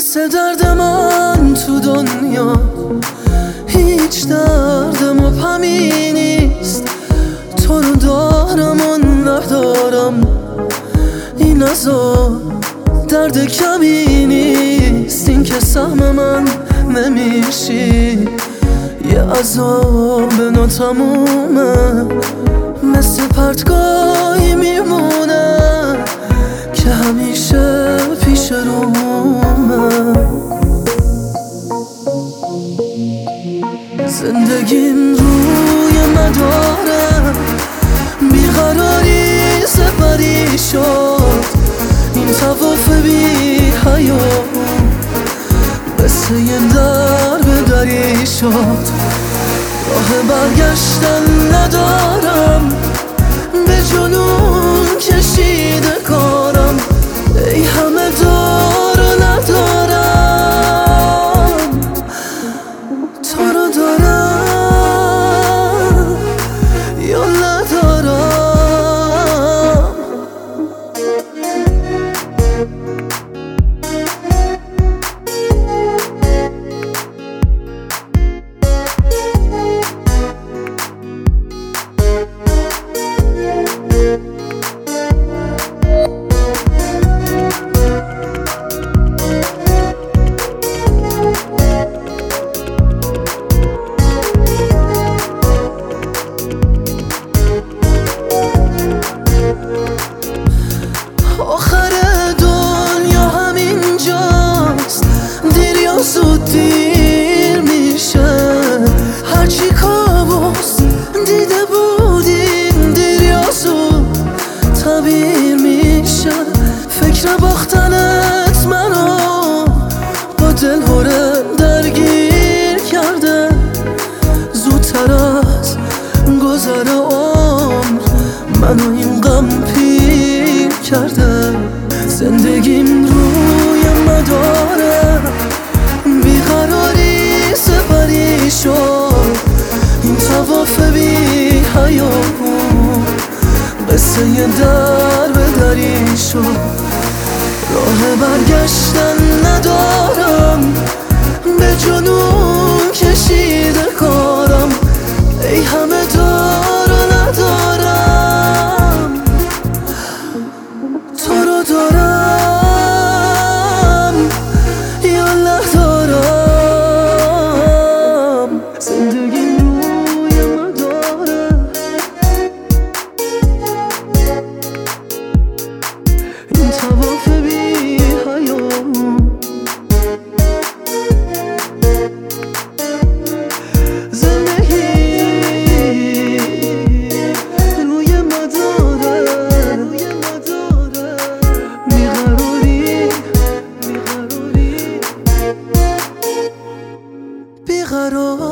مثل درد من تو دنیا هیچ درد مبهمی نیست. تو رو دارم و ندارم، این عذاب درد کمی نیست. این که سهم من نمیشی، یه عذاب ناتمومه، مثل پرتگاهی میمونه که همیشه پیش رومه. زندگیم روی مداره، بیقراری سپری شد. این طواف بی حیات مثل یه در به دری شد. راه برگشتن ندارم، به جنون کشیده کارم. ای همه دار و ندارم، تو رو دارم یا ندارم. آخر دنیا همینجاست، دیر یا زود دیر میشه. هرچی کابوس دیده بودیم دیر یا زود تعبیر میشه. فکر باختنت منو با دلهوره درگیر کرده. زودتر از گذر عمر منو این غم پیر کرده. زندگیم روی مداره، بیقراری سپری شد. این طواف بی حیات قصه یه در به دری شد. راه برگشتن ندارم، به جنون کشیده کارم. ای همه دار و ندارم، تو رو دارم یا ندارم. زندگی روی مداره، این طواف بی حیات بیقرار.